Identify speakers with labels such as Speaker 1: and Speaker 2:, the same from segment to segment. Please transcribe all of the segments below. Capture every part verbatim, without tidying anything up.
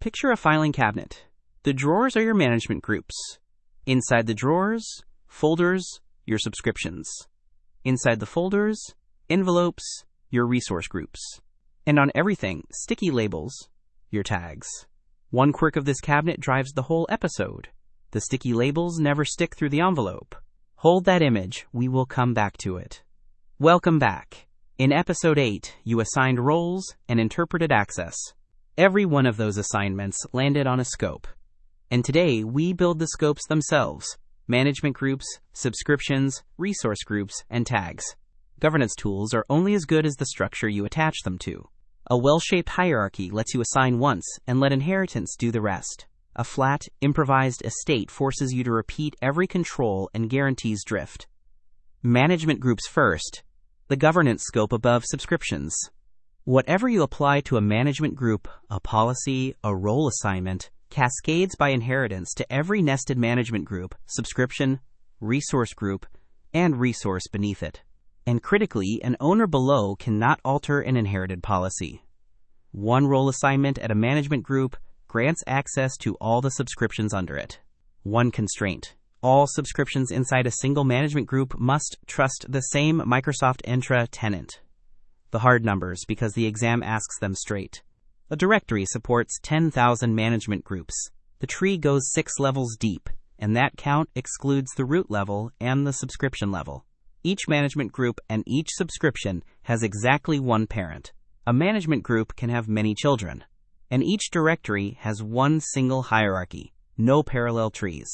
Speaker 1: Picture a filing cabinet. The drawers are your management groups. Inside the drawers, folders, your subscriptions. Inside the folders, envelopes, your resource groups. And on everything, sticky labels, your tags. One quirk of this cabinet drives the whole episode. The sticky labels never stick through the envelope. Hold that image, we will come back to it. Welcome back. In episode eight, you assigned roles and interpreted access. Every one of those assignments landed on a scope. And today, we build the scopes themselves: management groups, subscriptions, resource groups, and tags. Governance tools are only as good as the structure you attach them to. A well-shaped hierarchy lets you assign once and let inheritance do the rest. A flat, improvised estate forces you to repeat every control and guarantees drift. Management groups first, the governance scope above subscriptions. Whatever you apply to a management group, a policy, a role assignment, cascades by inheritance to every nested management group, subscription, resource group, and resource beneath it. And critically, an owner below cannot alter an inherited policy. One role assignment at a management group grants access to all the subscriptions under it. One constraint: all subscriptions inside a single management group must trust the same Microsoft Entra tenant. The hard numbers, because the exam asks them straight. A directory supports ten thousand management groups. The tree goes six levels deep, and that count excludes the root level and the subscription level. Each management group and each subscription has exactly one parent. A management group can have many children. And each directory has one single hierarchy, no parallel trees.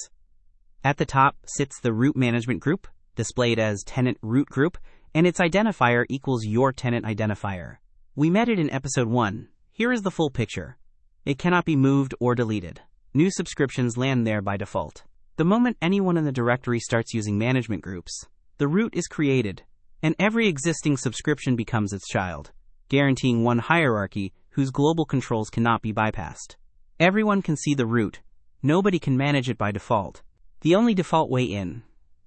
Speaker 1: At the top sits the root management group, displayed as tenant root group, and its identifier equals your tenant identifier. We met it in episode one. Here is the full picture. It cannot be moved or deleted. New subscriptions land there by default. The moment anyone in the directory starts using management groups, the root is created, and every existing subscription becomes its child, guaranteeing one hierarchy whose global controls cannot be bypassed. Everyone can see the root. Nobody can manage it by default. The only default way in.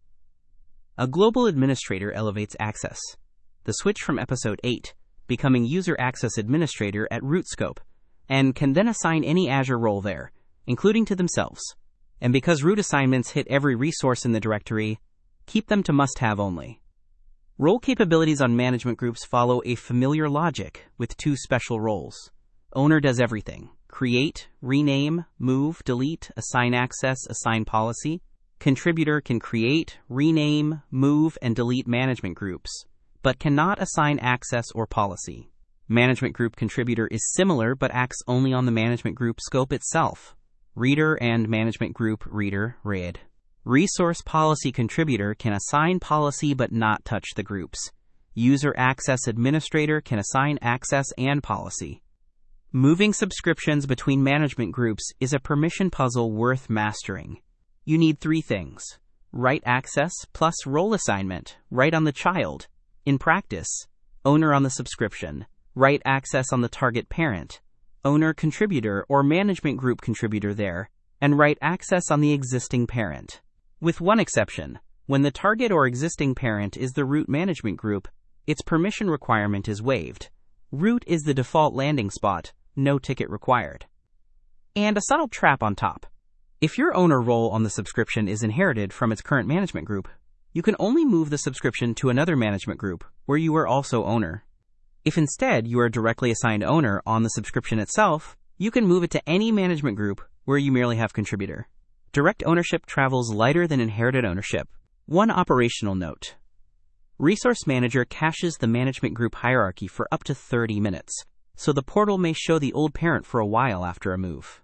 Speaker 1: A global administrator elevates access. The switch from episode eight, becoming user access administrator at root scope, and can then assign any Azure role there, including to themselves. And because root assignments hit every resource in the directory, keep them to must-have only. Role capabilities on management groups follow a familiar logic with two special roles. Owner does everything: create, rename, move, delete, assign access, assign policy. Contributor can create, rename, move, and delete management groups, but cannot assign access or policy. Management group contributor is similar but acts only on the management group scope itself. Reader and management group reader, read. Resource policy contributor can assign policy but not touch the groups. User access administrator can assign access and policy. Moving subscriptions between management groups is a permission puzzle worth mastering. You need three things: right access plus role assignment, right on the child. In practice, owner on the subscription, right access on the target parent, owner contributor or management group contributor there, and right access on the existing parent. With one exception: when the target or existing parent is the root management group, its permission requirement is waived. Root is the default landing spot, no ticket required. And a subtle trap on top. If your owner role on the subscription is inherited from its current management group, you can only move the subscription to another management group where you are also owner. If instead you are directly assigned owner on the subscription itself, you can move it to any management group where you merely have contributor. Direct ownership travels lighter than inherited ownership. One operational note. Resource Manager caches the management group hierarchy for up to thirty minutes, so the portal may show the old parent for a while after a move.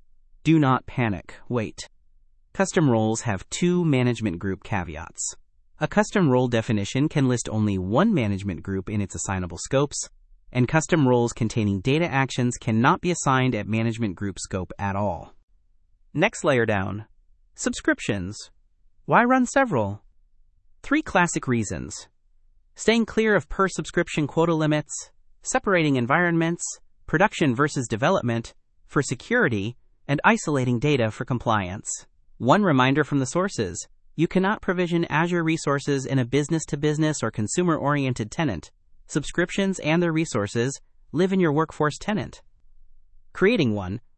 Speaker 1: Do not panic, wait. Custom roles have two management group caveats. A custom role definition can list only one management group in its assignable scopes, and custom roles containing data actions cannot be assigned at management group scope at all. Next layer down. Subscriptions. Why run several? Three classic reasons: staying clear of per-subscription quota limits, separating environments, production versus development, for security, and isolating data for compliance. One reminder from the sources: you cannot provision Azure resources in a business-to-business or consumer-oriented tenant. Subscriptions and their resources live in your workforce tenant. Creating one,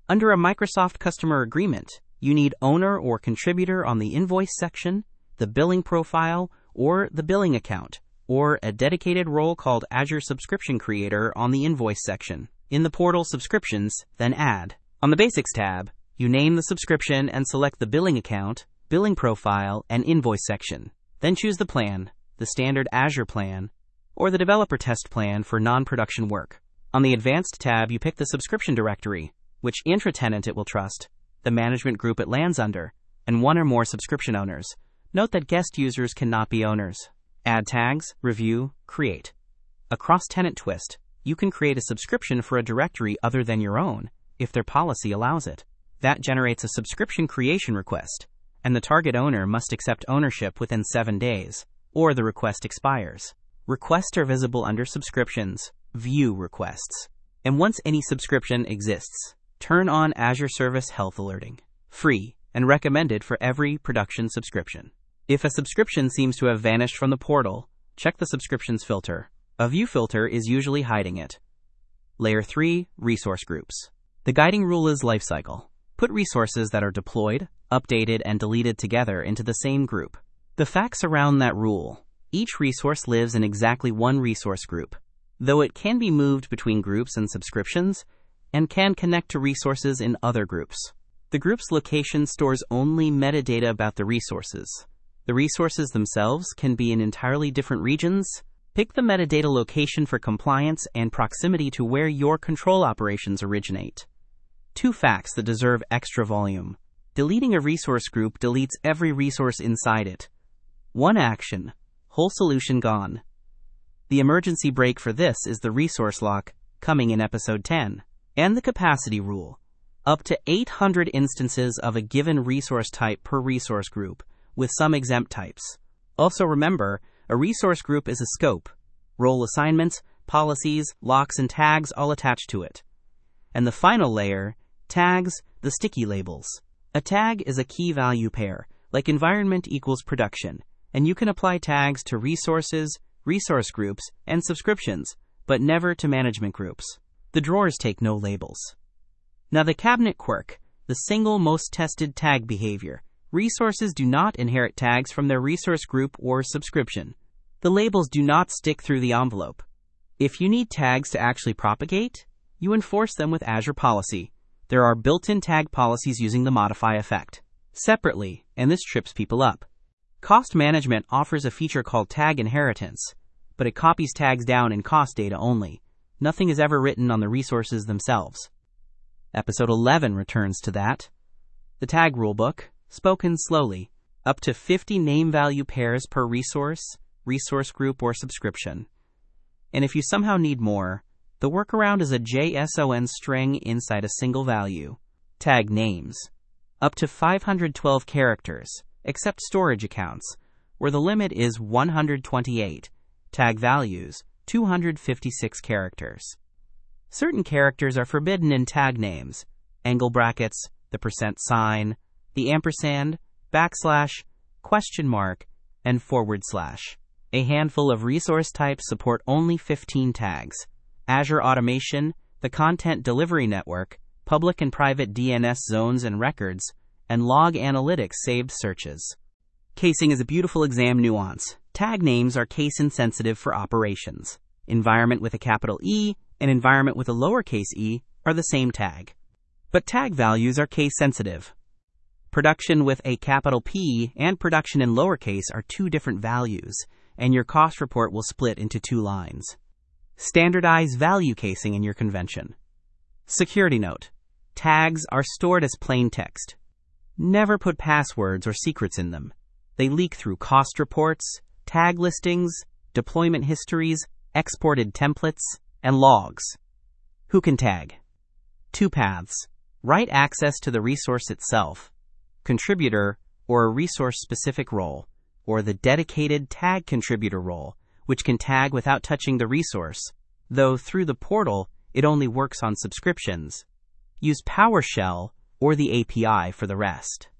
Speaker 1: Under a Microsoft customer agreement, you need owner or contributor on the invoice section, the billing profile, or the billing account, or a dedicated role called Azure Subscription Creator on the invoice section. In the portal subscriptions, then add. On the Basics tab, you name the subscription and select the billing account, billing profile, and invoice section. Then choose the plan, the standard Azure plan, or the developer test plan for non-production work. On the Advanced tab, you pick the subscription directory, which intra-tenant it will trust, the management group it lands under, and one or more subscription owners. Note that guest users cannot be owners. Add tags, review, create. A cross-tenant twist. You can create a subscription for a directory other than your own, if their policy allows it. That generates a subscription creation request, and the target owner must accept ownership within seven days, or the request expires. Requests are visible under Subscriptions, View Requests. And once any subscription exists, turn on Azure Service Health Alerting. Free, and recommended for every production subscription. If a subscription seems to have vanished from the portal, check the Subscriptions filter. A view filter is usually hiding it. Layer three, Resource Groups. The guiding rule is lifecycle. Put resources that are deployed, updated, and deleted together into the same group. The facts around that rule. Each resource lives in exactly one resource group, though it can be moved between groups and subscriptions, and can connect to resources in other groups. The group's location stores only metadata about the resources. The resources themselves can be in entirely different regions. Pick the metadata location for compliance and proximity to where your control operations originate. Two facts that deserve extra volume. Deleting a resource group deletes every resource inside it. One action. Whole solution gone. The emergency brake for this is the resource lock, coming in episode ten. And the capacity rule. Up to eight hundred instances of a given resource type per resource group, with some exempt types. Also remember, a resource group is a scope. Role assignments, policies, locks, and tags all attached to it. And the final layer, tags, the sticky labels. A tag is a key value pair, like environment equals production, and you can apply tags to resources, resource groups, and subscriptions, but never to management groups. The drawers take no labels. Now the cabinet quirk, the single most tested tag behavior. Resources do not inherit tags from their resource group or subscription. The labels do not stick through the envelope. If you need tags to actually propagate, you enforce them with Azure Policy. There are built-in tag policies using the modify effect. Separately, and this trips people up. Cost Management offers a feature called Tag Inheritance, but it copies tags down in cost data only. Nothing is ever written on the resources themselves. Episode eleven returns to that. The tag rulebook, spoken slowly, up to fifty name-value pairs per resource, resource group, or subscription. And if you somehow need more, the workaround is a JSON string inside a single value. Tag names. Up to five hundred twelve characters, except storage accounts, where the limit is one hundred twenty-eight. Tag values, two hundred fifty-six characters. Certain characters are forbidden in tag names: angle brackets, the percent sign, the ampersand, backslash, question mark, and forward slash. A handful of resource types support only fifteen tags. Azure Automation, the Content Delivery Network, public and private D N S zones and records, and log analytics saved searches. Casing is a beautiful exam nuance. Tag names are case-insensitive for operations. Environment with a capital E and environment with a lowercase e are the same tag. But tag values are case-sensitive. Production with a capital P and production in lowercase are two different values, and your cost report will split into two lines. Standardize value casing in your convention. Security note. Tags are stored as plain text. Never put passwords or secrets in them. They leak through cost reports, tag listings, deployment histories, exported templates, and logs. Who can tag? Two paths. Write access to the resource itself, contributor, or a resource-specific role, or the dedicated tag contributor role, which can tag without touching the resource, though through the portal, it only works on subscriptions. Use PowerShell or the A P I for the rest.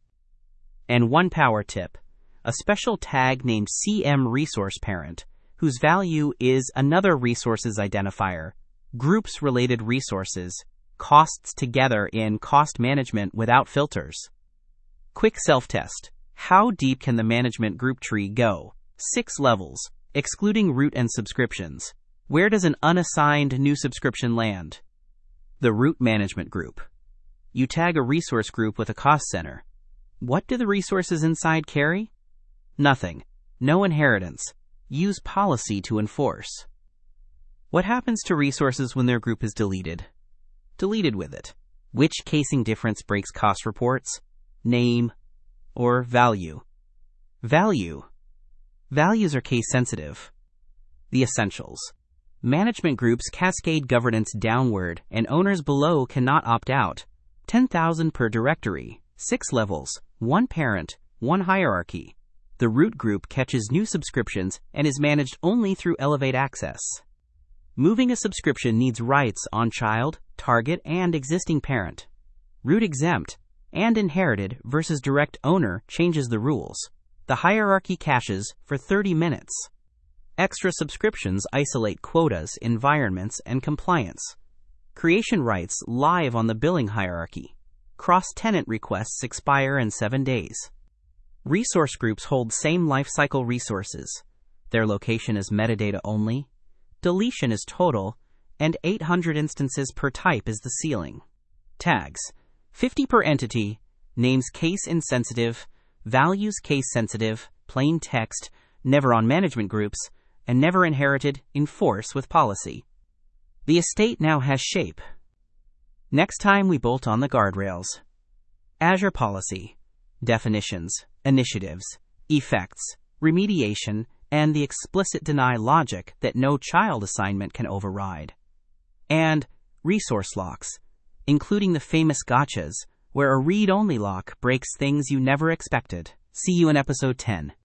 Speaker 1: And one power tip, a special tag named C M Resource Parent, whose value is another resources identifier, groups related resources, costs together in cost management without filters. Quick self-test. How deep can the management group tree go? Six levels, excluding root and subscriptions. Where does an unassigned new subscription land? The root management group. You tag a resource group with a cost center. What do the resources inside carry? Nothing. No inheritance. Use policy to enforce. What happens to resources when their group is deleted? Deleted with it. Which casing difference breaks cost reports? Name or value? Value. Values are case sensitive. The essentials. Management groups cascade governance downward and owners below cannot opt out. ten thousand per directory, six levels, one parent, one hierarchy. The root group catches new subscriptions and is managed only through Elevate Access. Moving a subscription needs rights on child, target, and existing parent. Root exempt and inherited versus direct owner changes the rules. The hierarchy caches for thirty minutes. Extra subscriptions isolate quotas, environments, and compliance. Creation rights live on the billing hierarchy. Cross-tenant requests expire in seven days. Resource groups hold same lifecycle resources. Their location is metadata only. Deletion is total, and eight hundred instances per type is the ceiling. Tags. fifty per entity. Names case insensitive. Values case sensitive. Plain text. Never on management groups. And never inherited. Enforce with policy. The estate now has shape. Next time we bolt on the guardrails. Azure policy. Definitions. Initiatives. Effects. Remediation. And the explicit deny logic that no child assignment can override. And resource locks, including the famous gotchas, where a read-only lock breaks things you never expected. See you in episode ten.